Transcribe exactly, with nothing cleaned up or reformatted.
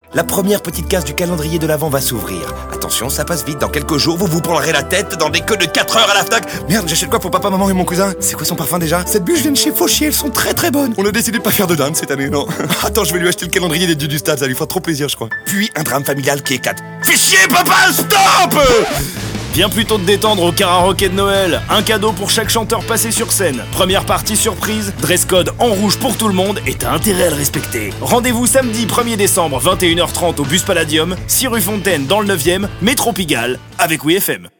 La première petite case du calendrier de l'Avent va s'ouvrir. Attention, ça passe vite, dans quelques jours, vous vous prendrez la tête dans des queues de quatre heures à la Fnac. Merde, j'achète quoi pour papa, maman et mon cousin? C'est quoi son parfum déjà? Cette bûche vient de chez Fauchier, elles sont très très bonnes. On a décidé de pas faire de dinde cette année, non. Attends, je vais lui acheter le calendrier des dieux du stade, ça lui fera trop plaisir, je crois. Puis un drame familial qui éclate. Fais chier, papa, stop! Viens plutôt te détendre au karaoké de Noël. Un cadeau pour chaque chanteur passé sur scène. Première partie surprise, dress code en rouge pour tout le monde et t'as intérêt à le respecter. Rendez-vous samedi premier décembre, vingt et une heures trente au Bus Palladium, six rue Fontaine dans le neuvième, métro Pigalle, avec Oui F M.